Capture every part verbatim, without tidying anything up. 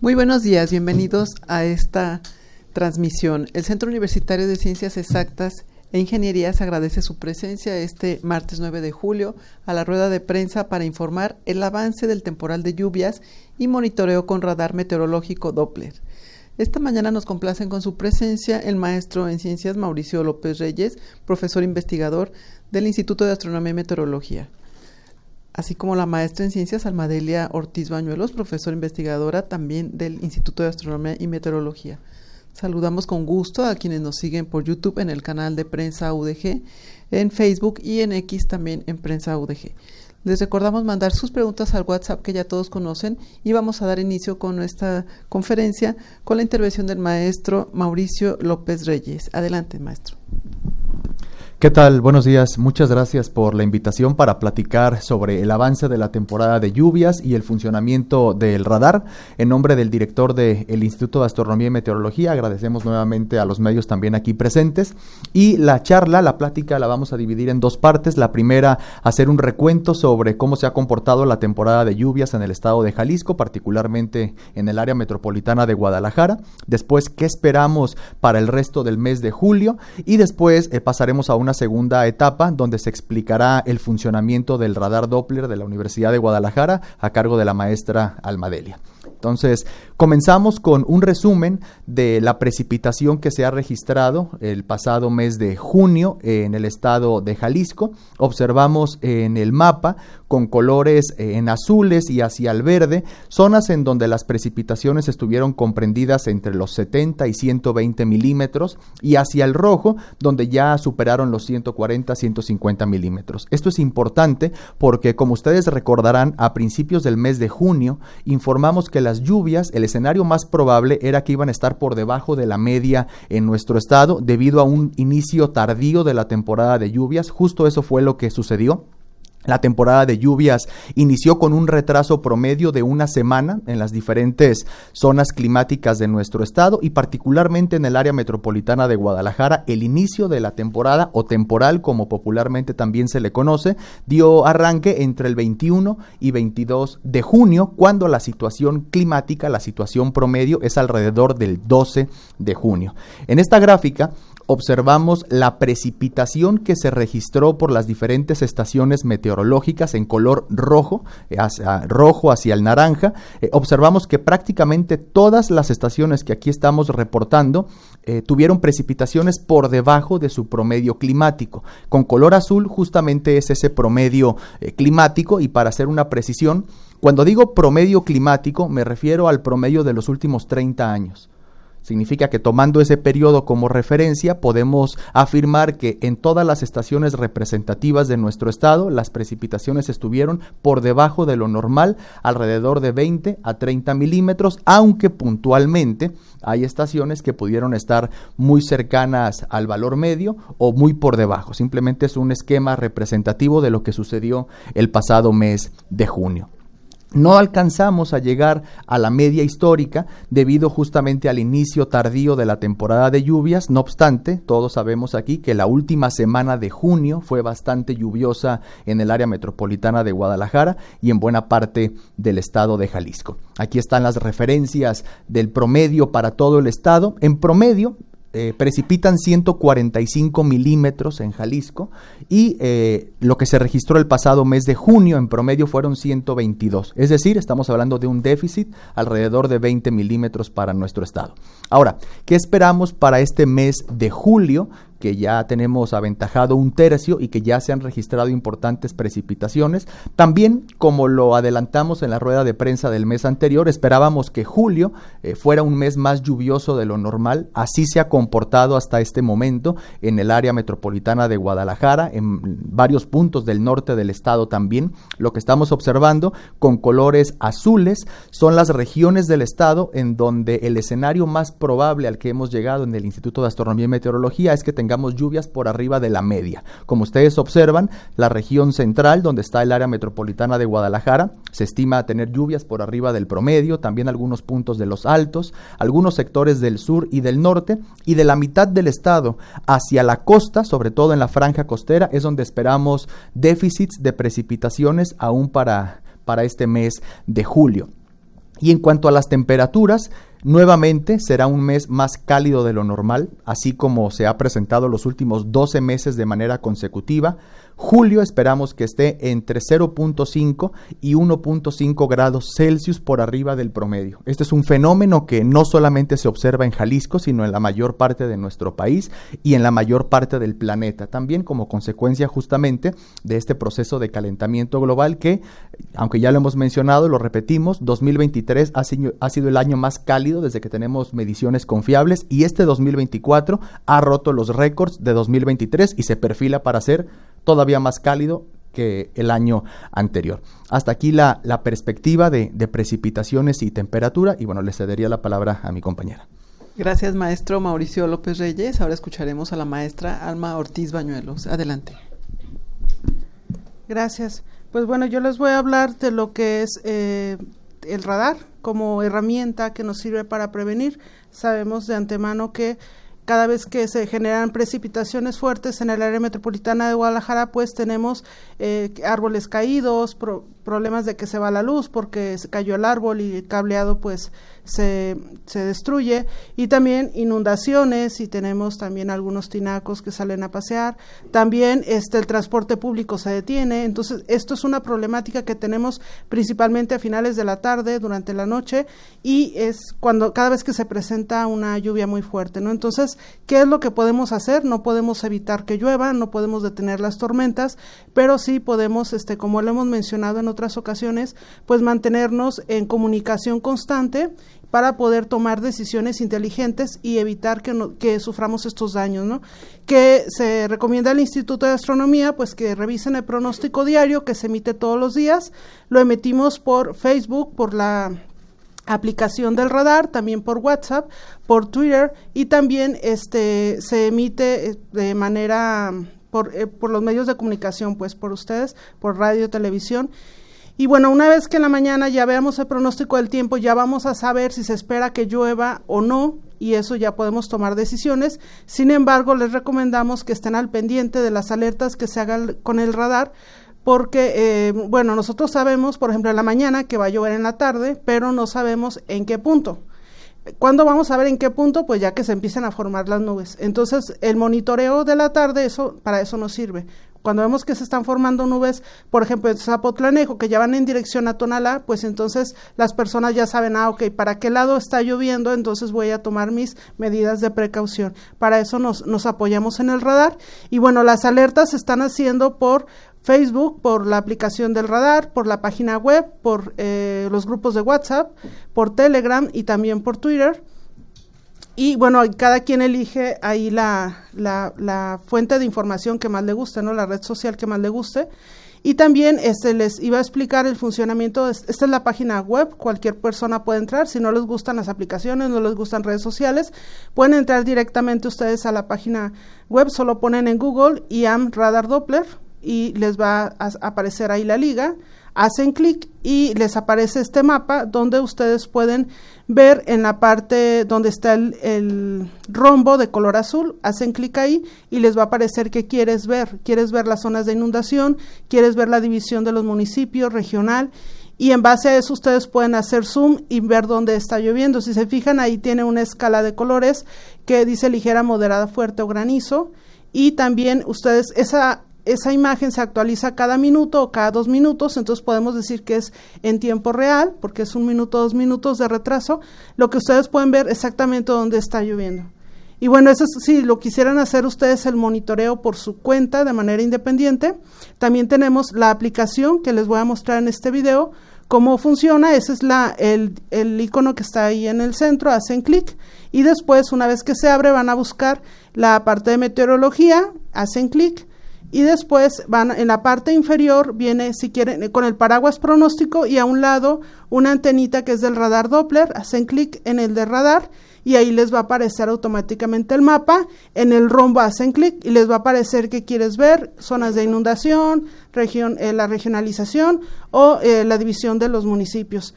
Muy buenos días, bienvenidos a esta transmisión. El Centro Universitario de Ciencias Exactas e Ingenierías agradece su presencia este martes nueve de julio a la rueda de prensa para informar el avance del temporal de lluvias y monitoreo con radar meteorológico Doppler. Esta mañana nos complacen con su presencia el maestro en ciencias Mauricio López Reyes, profesor investigador del Instituto de Astronomía y Meteorología, así como la maestra en ciencias Almadelia Ortiz Bañuelos, profesora investigadora también del Instituto de Astronomía y Meteorología. Saludamos con gusto a quienes nos siguen por YouTube en el canal de Prensa U D G, en Facebook y en X también en Prensa U D G. Les recordamos mandar sus preguntas al WhatsApp que ya todos conocen y vamos a dar inicio con esta conferencia con la intervención del maestro Mauricio López Reyes. Adelante, maestro. ¿Qué tal? Buenos días. Muchas gracias por la invitación para platicar sobre el avance de la temporada de lluvias y el funcionamiento del radar. En nombre del director del Instituto de Astronomía y Meteorología, agradecemos nuevamente a los medios también aquí presentes. Y la charla, la plática, la vamos a dividir en dos partes. La primera, hacer un recuento sobre cómo se ha comportado la temporada de lluvias en el estado de Jalisco, particularmente en el área metropolitana de Guadalajara. Después, qué esperamos para el resto del mes de julio. Y después eh, pasaremos a una segunda etapa donde se explicará el funcionamiento del radar Doppler de la Universidad de Guadalajara a cargo de la maestra Almadelia. Entonces, comenzamos con un resumen de la precipitación que se ha registrado el pasado mes de junio en el estado de Jalisco. Observamos en el mapa con colores en azules y hacia el verde, zonas en donde las precipitaciones estuvieron comprendidas entre los setenta y ciento veinte milímetros y hacia el rojo, donde ya superaron los ciento cuarenta a ciento cincuenta milímetros. Esto es importante porque, como ustedes recordarán, a principios del mes de junio informamos que las lluvias, el escenario más probable era que iban a estar por debajo de la media en nuestro estado debido a un inicio tardío de la temporada de lluvias. Justo eso fue lo que sucedió. La temporada de lluvias inició con un retraso promedio de una semana en las diferentes zonas climáticas de nuestro estado y particularmente en el área metropolitana de Guadalajara. El inicio de la temporada o temporal, como popularmente también se le conoce, dio arranque entre el veintiuno y veintidós de junio, cuando la situación climática, la situación promedio, es alrededor del doce de junio. En esta gráfica observamos la precipitación que se registró por las diferentes estaciones meteorológicas en color rojo, hacia, rojo hacia el naranja. Eh, observamos que prácticamente todas las estaciones que aquí estamos reportando eh, tuvieron precipitaciones por debajo de su promedio climático. Con color azul justamente es ese promedio eh, climático, y para hacer una precisión, cuando digo promedio climático me refiero al promedio de los últimos treinta años. Significa que tomando ese periodo como referencia podemos afirmar que en todas las estaciones representativas de nuestro estado las precipitaciones estuvieron por debajo de lo normal, alrededor de veinte a treinta milímetros, aunque puntualmente hay estaciones que pudieron estar muy cercanas al valor medio o muy por debajo. Simplemente es un esquema representativo de lo que sucedió el pasado mes de junio. No alcanzamos a llegar a la media histórica debido justamente al inicio tardío de la temporada de lluvias. No obstante, todos sabemos aquí que la última semana de junio fue bastante lluviosa en el área metropolitana de Guadalajara y en buena parte del estado de Jalisco. Aquí están las referencias del promedio para todo el estado. En promedio, Eh, precipitan ciento cuarenta y cinco milímetros en Jalisco y eh, lo que se registró el pasado mes de junio en promedio fueron ciento veintidós, es decir, estamos hablando de un déficit alrededor de veinte milímetros para nuestro estado. Ahora, ¿qué esperamos para este mes de julio? Que ya tenemos aventajado un tercio y que ya se han registrado importantes precipitaciones. También, como lo adelantamos en la rueda de prensa del mes anterior, esperábamos que julio eh, fuera un mes más lluvioso de lo normal. Así se ha comportado hasta este momento en el área metropolitana de Guadalajara, en varios puntos del norte del estado también. Lo que estamos observando con colores azules son las regiones del estado en donde el escenario más probable al que hemos llegado en el Instituto de Astronomía y Meteorología es que tengamos lluvias por arriba de la media. Como ustedes observan, la región central, donde está el área metropolitana de Guadalajara, se estima tener lluvias por arriba del promedio, también algunos puntos de los altos, algunos sectores del sur y del norte, y de la mitad del estado hacia la costa, sobre todo en la franja costera, es donde esperamos déficits de precipitaciones aún para, para este mes de julio. Y en cuanto a las temperaturas, nuevamente será un mes más cálido de lo normal, así como se ha presentado los últimos doce meses de manera consecutiva. Julio esperamos que esté entre cero punto cinco y uno punto cinco grados Celsius por arriba del promedio. Este es un fenómeno que no solamente se observa en Jalisco, sino en la mayor parte de nuestro país y en la mayor parte del planeta, también como consecuencia justamente de este proceso de calentamiento global que, aunque ya lo hemos mencionado, lo repetimos, dos mil veintitrés ha sido, ha sido el año más cálido desde que tenemos mediciones confiables, y este dos mil veinticuatro ha roto los récords de dos mil veintitrés y se perfila para ser todavía más cálido que el año anterior. Hasta aquí la, la perspectiva de, de precipitaciones y temperatura, y bueno, le cedería la palabra a mi compañera. Gracias, maestro Mauricio López Reyes. Ahora escucharemos a la maestra Alma Ortiz Bañuelos. Adelante. Gracias. Pues bueno, yo les voy a hablar de lo que es eh, el radar como herramienta que nos sirve para prevenir. Sabemos de antemano que cada vez que se generan precipitaciones fuertes en el área metropolitana de Guadalajara, pues tenemos eh, árboles caídos, pro, problemas de que se va la luz porque se cayó el árbol y el cableado pues se, se destruye, y también inundaciones, y tenemos también algunos tinacos que salen a pasear, también este el transporte público se detiene. Entonces esto es una problemática que tenemos principalmente a finales de la tarde, durante la noche, y es cuando cada vez que se presenta una lluvia muy fuerte, ¿no? Entonces, ¿qué es lo que podemos hacer? No podemos evitar que llueva, no podemos detener las tormentas, pero sí podemos, este, como lo hemos mencionado en otras ocasiones, pues mantenernos en comunicación constante para poder tomar decisiones inteligentes y evitar que, no, que suframos estos daños, ¿no? Que se recomienda al Instituto de Astronomía, pues que revisen el pronóstico diario que se emite todos los días. Lo ematimos por Facebook, por la aplicación del radar, también por WhatsApp, por Twitter, y también este se emite de manera por, eh, por los medios de comunicación, pues por ustedes, por radio, televisión. Y bueno, una vez que en la mañana ya veamos el pronóstico del tiempo, ya vamos a saber si se espera que llueva o no, y eso ya podemos tomar decisiones. Sin embargo, les recomendamos que estén al pendiente de las alertas que se hagan con el radar, porque, eh, bueno, nosotros sabemos, por ejemplo, en la mañana que va a llover en la tarde, pero no sabemos en qué punto. ¿Cuándo vamos a ver en qué punto? Pues ya que se empiezan a formar las nubes. Entonces, el monitoreo de la tarde, eso para eso nos sirve. Cuando vemos que se están formando nubes, por ejemplo, en Zapotlanejo, que ya van en dirección a Tonalá, pues entonces las personas ya saben, ah, ok, ¿para qué lado está lloviendo? Entonces voy a tomar mis medidas de precaución. Para eso nos, nos apoyamos en el radar. Y bueno, las alertas se están haciendo por Facebook, por la aplicación del radar, por la página web, por eh, los grupos de WhatsApp, por Telegram y también por Twitter. Y bueno, cada quien elige ahí la, la, la fuente de información que más le guste, ¿no? La red social que más le guste. Y también este les iba a explicar el funcionamiento. De, esta es la página web, cualquier persona puede entrar. Si no les gustan las aplicaciones, no les gustan redes sociales, pueden entrar directamente ustedes a la página web. Solo ponen en Google I A M Radar Doppler y les va a aparecer ahí la liga. Hacen clic y les aparece este mapa donde ustedes pueden ver en la parte donde está el, el rombo de color azul. Hacen clic ahí y les va a aparecer qué quieres ver. Quieres ver las zonas de inundación, quieres ver la división de los municipios, regional, y en base a eso ustedes pueden hacer zoom y ver dónde está lloviendo. Si se fijan, ahí tiene una escala de colores que dice ligera, moderada, fuerte o granizo, y también ustedes esa Esa imagen se actualiza cada minuto o cada dos minutos, entonces podemos decir que es en tiempo real, porque es un minuto, dos minutos de retraso, lo que ustedes pueden ver exactamente dónde está lloviendo. Y bueno, eso es, si lo quisieran hacer ustedes el monitoreo por su cuenta de manera independiente, también tenemos la aplicación que les voy a mostrar en este video, cómo funciona. Ese es la, el, el icono que está ahí en el centro, hacen clic, y después, una vez que se abre, van a buscar la parte de meteorología, hacen clic, y después van en la parte inferior, viene, si quieren, con el paraguas pronóstico, y a un lado una antenita que es del radar Doppler. Hacen clic en el de radar y ahí les va a aparecer automáticamente el mapa. En el rombo hacen clic y les va a aparecer qué quieres ver: zonas de inundación, región, eh, la regionalización o eh, la división de los municipios.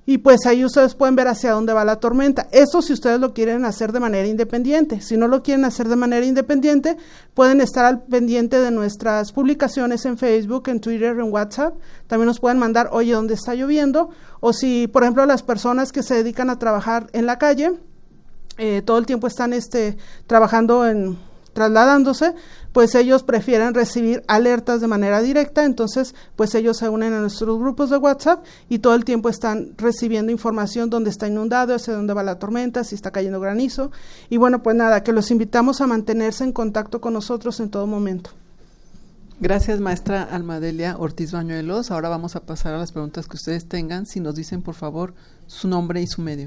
y pues ahí ustedes pueden ver hacia dónde va la tormenta. Esto si ustedes lo quieren hacer de manera independiente. Si no lo quieren hacer de manera independiente, pueden estar al pendiente de nuestras publicaciones en Facebook, en Twitter, en WhatsApp. También nos pueden mandar, oye, ¿dónde está lloviendo? O si, por ejemplo, las personas que se dedican a trabajar en la calle, eh, todo el tiempo están este, trabajando en... trasladándose, pues ellos prefieren recibir alertas de manera directa, entonces pues ellos se unen a nuestros grupos de WhatsApp y todo el tiempo están recibiendo información dónde está inundado, hacia dónde va la tormenta, si está cayendo granizo, y bueno, pues nada, que los invitamos a mantenerse en contacto con nosotros en todo momento. Gracias, maestra Almadelia Ortiz Bañuelos. Ahora vamos a pasar a las preguntas que ustedes tengan. Si nos dicen, por favor, su nombre y su medio.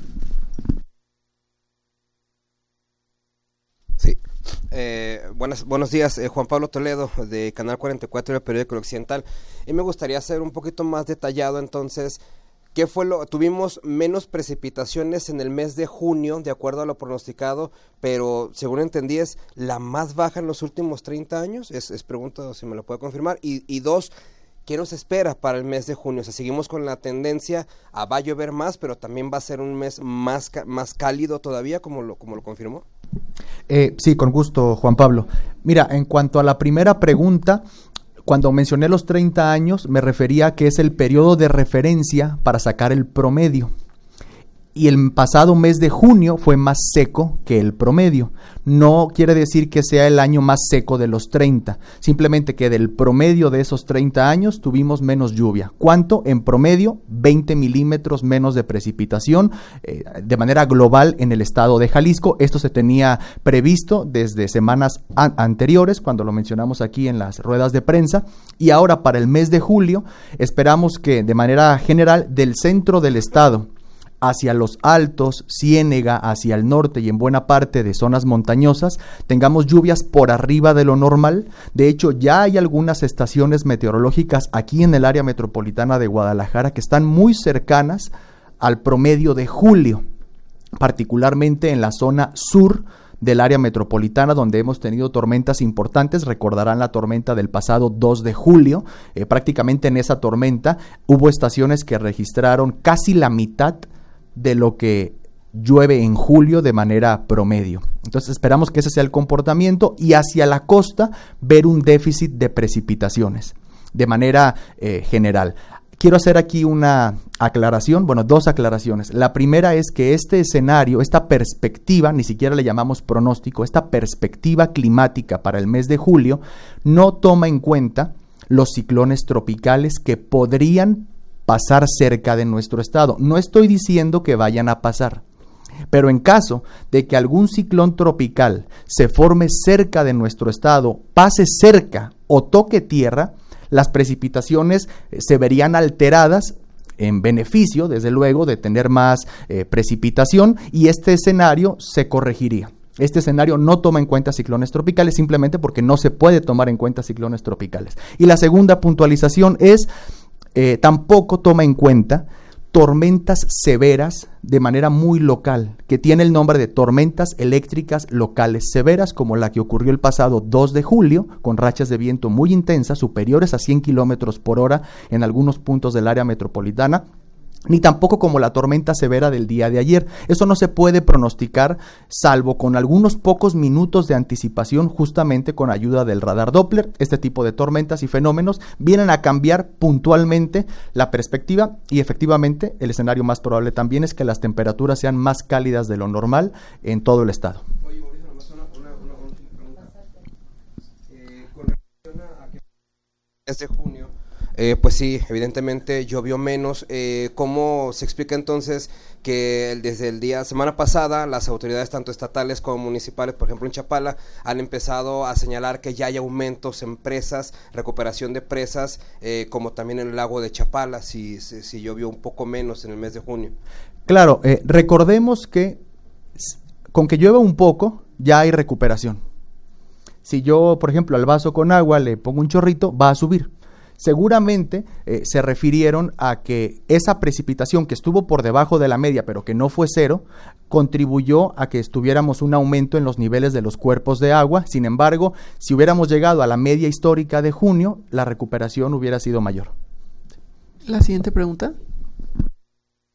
Sí. Eh, buenas, buenos días, eh, Juan Pablo Toledo de Canal cuarenta y cuatro del periódico El Occidental, y me gustaría ser un poquito más detallado entonces, ¿qué fue lo? Tuvimos menos precipitaciones en el mes de junio, de acuerdo a lo pronosticado, pero según entendí es la más baja en los últimos treinta años, es, es pregunta si me lo puede confirmar, y, y dos, ¿qué nos espera para el mes de junio? O sea, seguimos con la tendencia a va a llover más, pero también va a ser un mes más, más cálido todavía, como lo, como lo confirmó. Eh, sí, con gusto, Juan Pablo. Mira, en cuanto a la primera pregunta, cuando mencioné los treinta años, me refería a que es el periodo de referencia para sacar el promedio. Y el pasado mes de junio fue más seco que el promedio. No quiere decir que sea el año más seco de los treinta, simplemente que del promedio de esos treinta años tuvimos menos lluvia. ¿Cuánto? En promedio, veinte milímetros menos de precipitación eh, de manera global en el estado de Jalisco. Esto se tenía previsto desde semanas an- anteriores, cuando lo mencionamos aquí en las ruedas de prensa, y ahora para el mes de julio esperamos que de manera general del centro del estado hacia los altos, Ciénega, hacia el norte y en buena parte de zonas montañosas, tengamos lluvias por arriba de lo normal. De hecho, ya hay algunas estaciones meteorológicas aquí en el área metropolitana de Guadalajara que están muy cercanas al promedio de julio, particularmente en la zona sur del área metropolitana, donde hemos tenido tormentas importantes. Recordarán la tormenta del pasado dos de julio, eh, prácticamente en esa tormenta hubo estaciones que registraron casi la mitad de lo que llueve en julio de manera promedio. Entonces esperamos que ese sea el comportamiento y hacia la costa ver un déficit de precipitaciones de manera eh, general. Quiero hacer aquí una aclaración, bueno, dos aclaraciones. La primera es que este escenario, esta perspectiva, ni siquiera le llamamos pronóstico, esta perspectiva climática para el mes de julio no toma en cuenta los ciclones tropicales que podrían pasar cerca de nuestro estado. No estoy diciendo que vayan a pasar, pero en caso de que algún ciclón tropical se forme cerca de nuestro estado, pase cerca o toque tierra, las precipitaciones se verían alteradas en beneficio, desde luego, de tener más eh, precipitación, y este escenario se corregiría. Este escenario no toma en cuenta ciclones tropicales simplemente porque no se puede tomar en cuenta ciclones tropicales. Y la segunda puntualización es Eh, tampoco toma en cuenta tormentas severas de manera muy local, que tiene el nombre de tormentas eléctricas locales severas, como la que ocurrió el pasado dos de julio, con rachas de viento muy intensas, superiores a cien kilómetros por hora en algunos puntos del área metropolitana, ni tampoco como la tormenta severa del día de ayer. Eso no se puede pronosticar salvo con algunos pocos minutos de anticipación, justamente con ayuda del radar Doppler. Este tipo de tormentas y fenómenos vienen a cambiar puntualmente la perspectiva, y efectivamente el escenario más probable también es que las temperaturas sean más cálidas de lo normal en todo el estado. Oye, Mauricio, nomás una, una, una última pregunta. Eh, con relación a que es de junio, Eh, pues sí, evidentemente llovió menos. Eh, ¿Cómo se explica entonces que desde el día semana pasada las autoridades tanto estatales como municipales, por ejemplo en Chapala, han empezado a señalar que ya hay aumentos en presas, recuperación de presas, eh, como también en el lago de Chapala, si, si, si llovió un poco menos en el mes de junio? Claro, eh, recordemos que con que llueva un poco ya hay recuperación. Si yo, por ejemplo, al vaso con agua le pongo un chorrito, va a subir. Seguramente eh, se refirieron a que esa precipitación que estuvo por debajo de la media, pero que no fue cero, contribuyó a que estuviéramos un aumento en los niveles de los cuerpos de agua. Sin embargo, si hubiéramos llegado a la media histórica de junio, la recuperación hubiera sido mayor. La siguiente pregunta.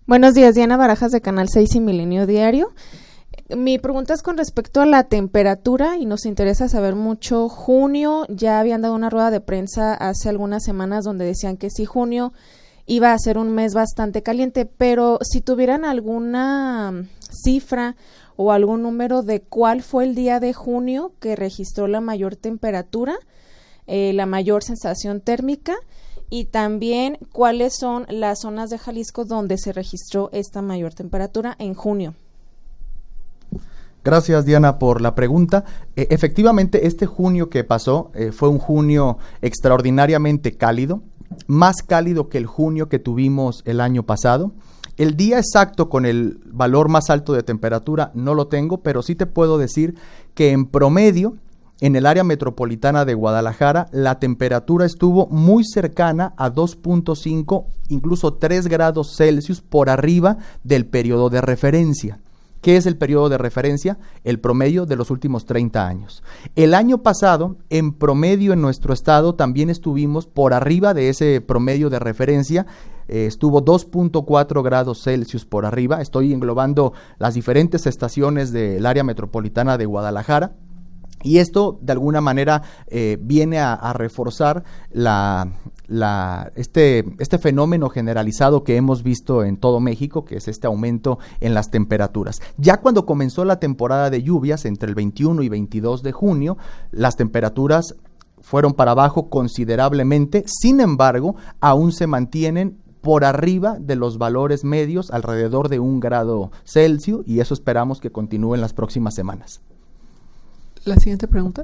Buenos días, Diana Barajas de Canal seis y Milenio Diario. Mi pregunta es con respecto a la temperatura y nos interesa saber mucho junio. Ya habían dado una rueda de prensa hace algunas semanas donde decían que sí, junio iba a ser un mes bastante caliente, pero si tuvieran alguna cifra o algún número de cuál fue el día de junio que registró la mayor temperatura, eh, la mayor sensación térmica, y también cuáles son las zonas de Jalisco donde se registró esta mayor temperatura en junio. Gracias, Diana, por la pregunta. Eh, efectivamente, este junio que pasó eh, fue un junio extraordinariamente cálido, más cálido que el junio que tuvimos el año pasado. El día exacto con el valor más alto de temperatura no lo tengo, pero sí te puedo decir que en promedio, en el área metropolitana de Guadalajara, la temperatura estuvo muy cercana a dos punto cinco, incluso tres grados Celsius por arriba del periodo de referencia. ¿Qué es el periodo de referencia? El promedio de los últimos treinta años. El año pasado, en promedio en nuestro estado, también estuvimos por arriba de ese promedio de referencia. Eh, estuvo dos punto cuatro grados Celsius por arriba. Estoy englobando las diferentes estaciones del área metropolitana de Guadalajara. Y esto, de alguna manera, eh, viene a, a reforzar la, la, este, este fenómeno generalizado que hemos visto en todo México, que es este aumento en las temperaturas. Ya cuando comenzó la temporada de lluvias, entre el veintiuno y veintidós de junio, las temperaturas fueron para abajo considerablemente. Sin embargo, aún se mantienen por arriba de los valores medios, alrededor de un grado Celsius, y eso esperamos que continúe en las próximas semanas. La siguiente pregunta.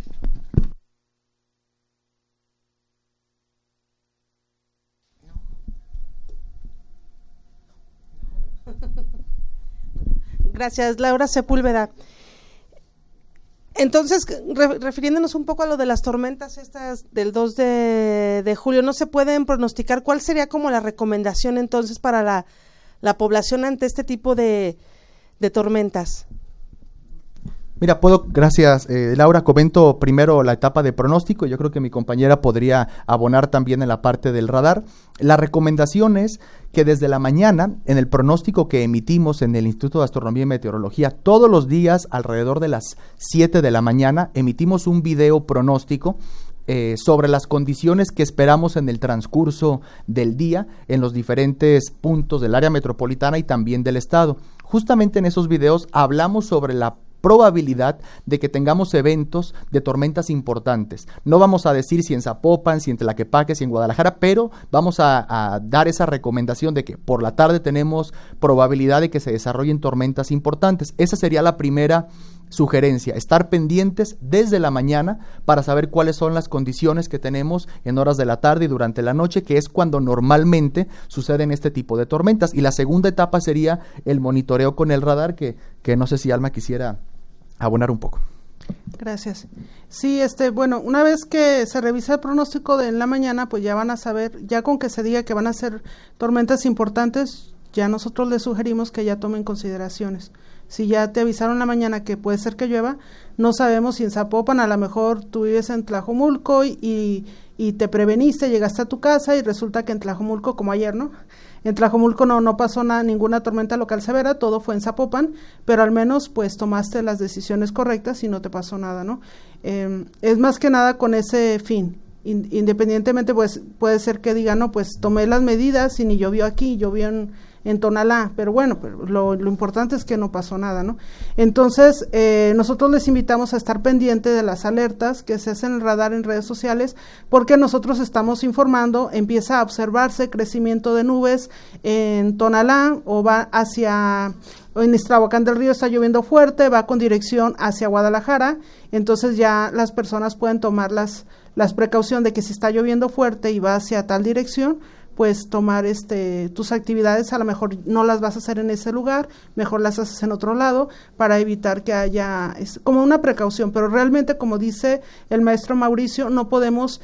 Gracias, Laura Sepúlveda. Entonces, re, refiriéndonos un poco a lo de las tormentas estas del dos de, de julio, ¿no se pueden pronosticar cuál sería como la recomendación entonces para la, la población ante este tipo de, de tormentas? Mira, puedo, gracias eh, Laura, comento primero la etapa de pronóstico. Yo creo que mi compañera podría abonar también en la parte del radar. La recomendación es que desde la mañana, en el pronóstico que emitimos en el Instituto de Astronomía y Meteorología, todos los días alrededor de las siete de la mañana, emitimos un video pronóstico Eh, sobre las condiciones que esperamos en el transcurso del día en los diferentes puntos del área metropolitana y también del estado. Justamente en esos videos hablamos sobre la probabilidad de que tengamos eventos de tormentas importantes. No vamos a decir si en Zapopan, si en Tlaquepaque, si en Guadalajara, pero vamos a, a dar esa recomendación de que por la tarde tenemos probabilidad de que se desarrollen tormentas importantes. Esa sería la primera sugerencia, estar pendientes desde la mañana para saber cuáles son las condiciones que tenemos en horas de la tarde y durante la noche, que es cuando normalmente suceden este tipo de tormentas. Y la segunda etapa sería el monitoreo con el radar, que, que no sé si Alma quisiera abonar un poco. Gracias. Sí, este, bueno, una vez que se revisa el pronóstico de en la mañana, pues ya van a saber, ya con que se diga que van a ser tormentas importantes, ya nosotros les sugerimos que ya tomen consideraciones. Si ya te avisaron en la mañana que puede ser que llueva, no sabemos si en Zapopan, a lo mejor tú vives en Tlajomulco y, y, y te preveniste, llegaste a tu casa y resulta que en Tlajomulco, como ayer, ¿no? En Tlajomulco no, no pasó nada, ninguna tormenta local severa, todo fue en Zapopan, pero al menos pues tomaste las decisiones correctas y no te pasó nada, ¿no? Eh, es más que nada con ese fin. In, independientemente, pues puede ser que digan, no, pues tomé las medidas y ni llovió aquí, llovió en, en Tonalá, pero bueno, pero lo, lo importante es que no pasó nada, ¿no? Entonces, eh, nosotros les invitamos a estar pendientes de las alertas que se hacen en el radar en redes sociales, porque nosotros estamos informando, empieza a observarse crecimiento de nubes en Tonalá o va hacia... En Iztahuacán del Río está lloviendo fuerte, va con dirección hacia Guadalajara, entonces ya las personas pueden tomar las, las precauciones de que si está lloviendo fuerte y va hacia tal dirección, pues tomar este tus actividades, a lo mejor no las vas a hacer en ese lugar, mejor las haces en otro lado para evitar que haya, es como una precaución, pero realmente, como dice el maestro Mauricio, no podemos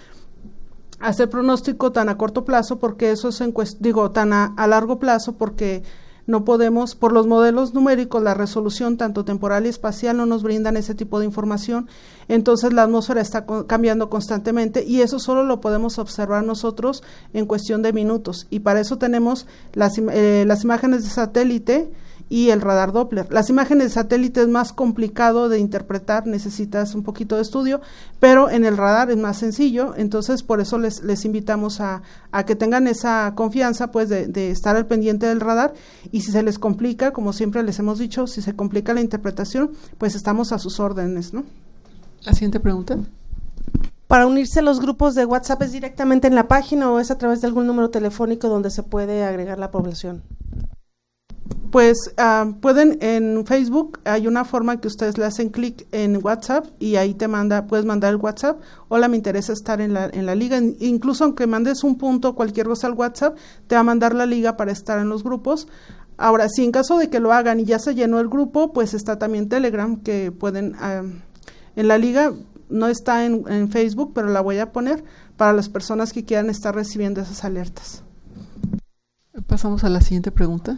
hacer pronóstico tan a corto plazo, porque eso es en cuest- digo, tan a, a largo plazo, porque no podemos, por los modelos numéricos, la resolución tanto temporal y espacial no nos brindan ese tipo de información, entonces la atmósfera está co- cambiando constantemente y eso solo lo podemos observar nosotros en cuestión de minutos, y para eso tenemos las, eh, las imágenes de satélite y el radar Doppler. Las imágenes de satélite es más complicado de interpretar, necesitas un poquito de estudio, pero en el radar es más sencillo, entonces por eso les, les invitamos a, a que tengan esa confianza pues de, de estar al pendiente del radar, y si se les complica, como siempre les hemos dicho, si se complica la interpretación, pues estamos a sus órdenes, ¿no? La siguiente pregunta. Para unirse a los grupos de WhatsApp, ¿es directamente en la página o es a través de algún número telefónico donde se puede agregar la población? Pues uh, pueden en Facebook, hay una forma que ustedes le hacen clic en WhatsApp y ahí te manda, puedes mandar el WhatsApp, hola, me interesa estar en la, en la liga, incluso aunque mandes un punto, cualquier cosa al WhatsApp, te va a mandar la liga para estar en los grupos. Ahora, si en caso de que lo hagan y ya se llenó el grupo, pues está también Telegram, que pueden, uh, en la liga no está en, en Facebook, pero la voy a poner para las personas que quieran estar recibiendo esas alertas. Pasamos a la siguiente pregunta.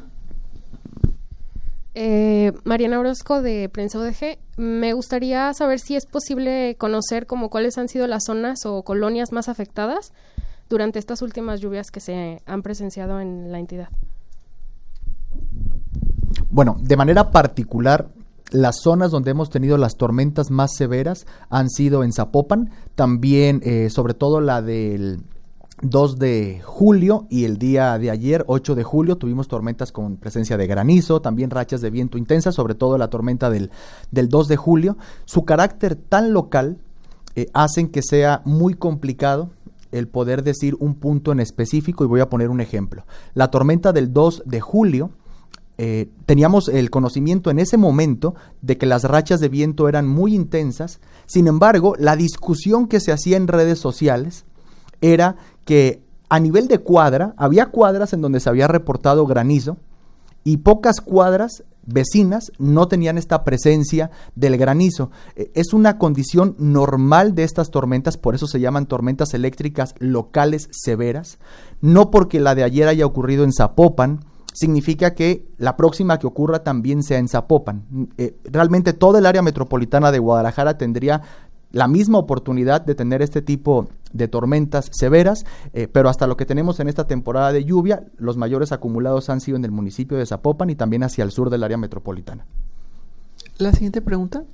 Eh, Mariana Orozco de Prensa U D G. Me gustaría saber si es posible conocer como cuáles han sido las zonas o colonias más afectadas durante estas últimas lluvias que se han presenciado en la entidad. Bueno, de manera particular, las zonas donde hemos tenido las tormentas más severas han sido en Zapopan, también eh, sobre todo la del dos de julio y el día de ayer, ocho de julio, tuvimos tormentas con presencia de granizo, también rachas de viento intensas, sobre todo la tormenta del, del dos de julio. Su carácter tan local eh, hacen que sea muy complicado el poder decir un punto en específico, y voy a poner un ejemplo. La tormenta del dos de julio, eh, teníamos el conocimiento en ese momento de que las rachas de viento eran muy intensas. Sin embargo, la discusión que se hacía en redes sociales era que a nivel de cuadra, había cuadras en donde se había reportado granizo y pocas cuadras vecinas no tenían esta presencia del granizo. Eh, es una condición normal de estas tormentas, por eso se llaman tormentas eléctricas locales severas. No porque la de ayer haya ocurrido en Zapopan, significa que la próxima que ocurra también sea en Zapopan. Eh, realmente toda el área metropolitana de Guadalajara tendría la misma oportunidad de tener este tipo de tormentas severas, eh, pero hasta lo que tenemos en esta temporada de lluvia, los mayores acumulados han sido en el municipio de Zapopan y también hacia el sur del área metropolitana. La siguiente pregunta.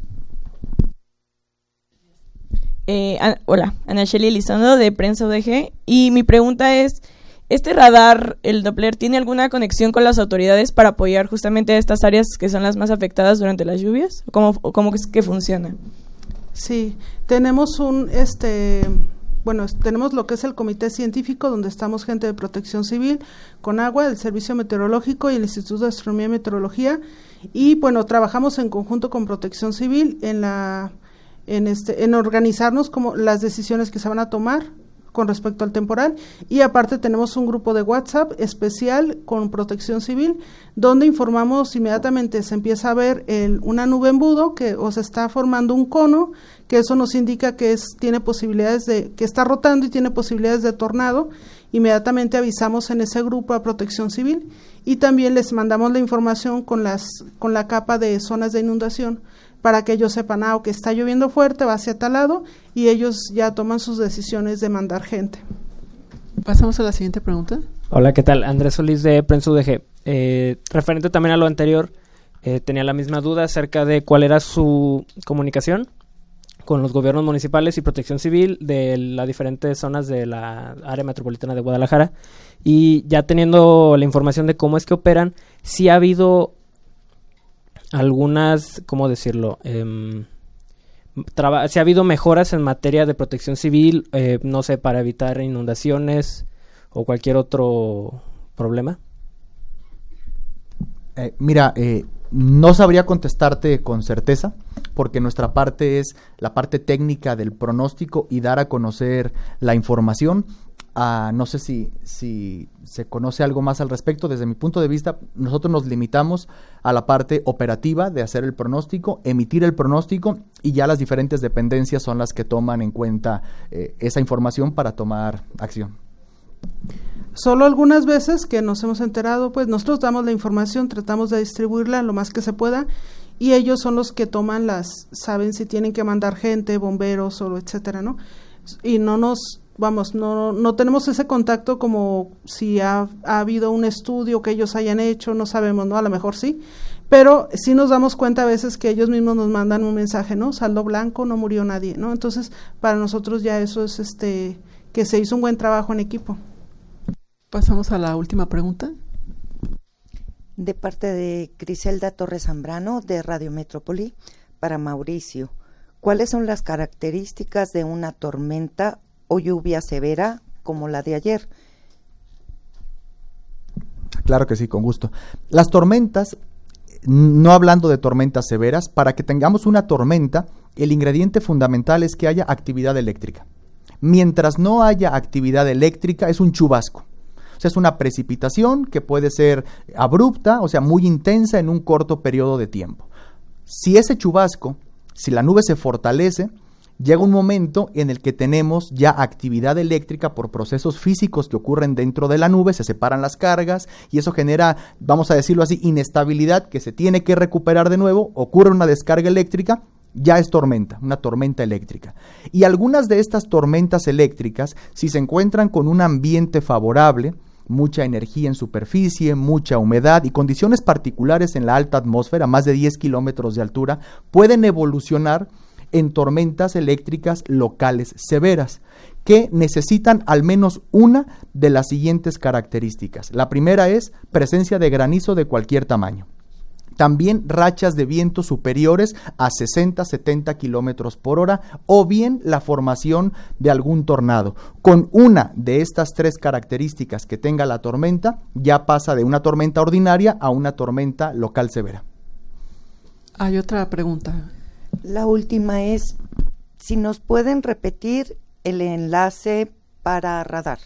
Eh, an- hola, Ana Shelly Elizondo de Prensa U D G, y mi pregunta es, ¿este radar, el Doppler, tiene alguna conexión con las autoridades para apoyar justamente a estas áreas que son las más afectadas durante las lluvias? ¿O cómo, o cómo es que funciona? Sí, tenemos un, este, bueno, tenemos lo que es el comité científico, donde estamos gente de Protección Civil, Conagua, el Servicio Meteorológico y el Instituto de Astronomía y Meteorología, y bueno, trabajamos en conjunto con Protección Civil en la, en este, en organizarnos como las decisiones que se van a tomar con respecto al temporal, y aparte tenemos un grupo de WhatsApp especial con Protección Civil, donde informamos inmediatamente, se empieza a ver el, una nube embudo que o se está formando un cono, que eso nos indica que es, tiene posibilidades de, que está rotando y tiene posibilidades de tornado. Inmediatamente avisamos en ese grupo a Protección Civil y también les mandamos la información con las, con la capa de zonas de inundación, para que ellos sepan, ah, que está lloviendo fuerte, va hacia tal lado, y ellos ya toman sus decisiones de mandar gente. Pasamos a la siguiente pregunta. Hola, ¿qué tal? Andrés Solís de Prensa U D G. Eh, referente también a lo anterior, eh, tenía la misma duda acerca de cuál era su comunicación con los gobiernos municipales y Protección Civil de las diferentes zonas de la área metropolitana de Guadalajara, y ya teniendo la información de cómo es que operan, si ha habido algunas, ¿cómo decirlo? Eh, traba- si ha habido mejoras en materia de protección civil, eh, no sé, para evitar inundaciones o cualquier otro problema. Eh, mira, eh, no sabría contestarte con certeza, porque nuestra parte es la parte técnica del pronóstico y dar a conocer la información. Uh, no sé si, si se conoce algo más al respecto. Desde mi punto de vista, nosotros nos limitamos a la parte operativa de hacer el pronóstico, emitir el pronóstico, y ya las diferentes dependencias son las que toman en cuenta eh, esa información para tomar acción. Solo algunas veces que nos hemos enterado, pues nosotros damos la información, tratamos de distribuirla lo más que se pueda, y ellos son los que toman las, saben si tienen que mandar gente, bomberos o etcétera, ¿no? Y no nos, vamos, no, no tenemos ese contacto como si ha, ha habido un estudio que ellos hayan hecho, no sabemos, ¿no? A lo mejor sí, pero sí nos damos cuenta a veces que ellos mismos nos mandan un mensaje, ¿no? Saldo blanco, no murió nadie, ¿no? Entonces, para nosotros ya eso es, este, que se hizo un buen trabajo en equipo. Pasamos a la última pregunta. De parte de Griselda Torres Zambrano, de Radio Metrópoli, para Mauricio. ¿Cuáles son las características de una tormenta o lluvia severa como la de ayer? Claro que sí, con gusto. Las tormentas, no hablando de tormentas severas, para que tengamos una tormenta, el ingrediente fundamental es que haya actividad eléctrica. Mientras no haya actividad eléctrica, es un chubasco. O sea, es una precipitación que puede ser abrupta, o sea, muy intensa en un corto periodo de tiempo. Si ese chubasco, si la nube se fortalece, llega un momento en el que tenemos ya actividad eléctrica por procesos físicos que ocurren dentro de la nube, se separan las cargas y eso genera, vamos a decirlo así, inestabilidad que se tiene que recuperar de nuevo, ocurre una descarga eléctrica, ya es tormenta, una tormenta eléctrica. Y algunas de estas tormentas eléctricas, si se encuentran con un ambiente favorable, mucha energía en superficie, mucha humedad y condiciones particulares en la alta atmósfera, más de diez kilómetros de altura, pueden evolucionar en tormentas eléctricas locales severas, que necesitan al menos una de las siguientes características. La primera es presencia de granizo de cualquier tamaño. También rachas de viento superiores a sesenta a setenta kilómetros por hora o bien la formación de algún tornado. Con una de estas tres características que tenga la tormenta, ya pasa de una tormenta ordinaria a una tormenta local severa. Hay otra pregunta. La última es, si nos pueden repetir el enlace para radar.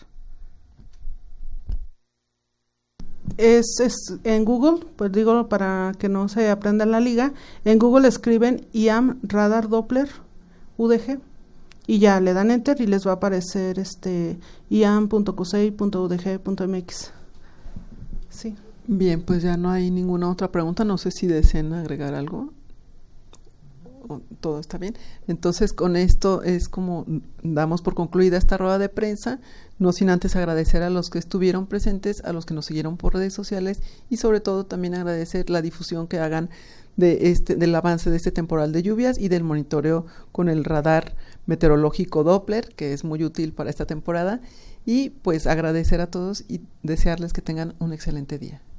Es, es en Google, pues digo para que no se aprenda en la liga, en Google escriben I A M Radar Doppler U D G y ya le dan enter y les va a aparecer este i a m punto q seis punto u d g punto m x. Sí. Bien, pues ya no hay ninguna otra pregunta, no sé si desean agregar algo. Todo está bien. Entonces, con esto es como damos por concluida esta rueda de prensa, no sin antes agradecer a los que estuvieron presentes, a los que nos siguieron por redes sociales y sobre todo también agradecer la difusión que hagan de este del avance de este temporal de lluvias y del monitoreo con el radar meteorológico Doppler, que es muy útil para esta temporada, y pues agradecer a todos y desearles que tengan un excelente día.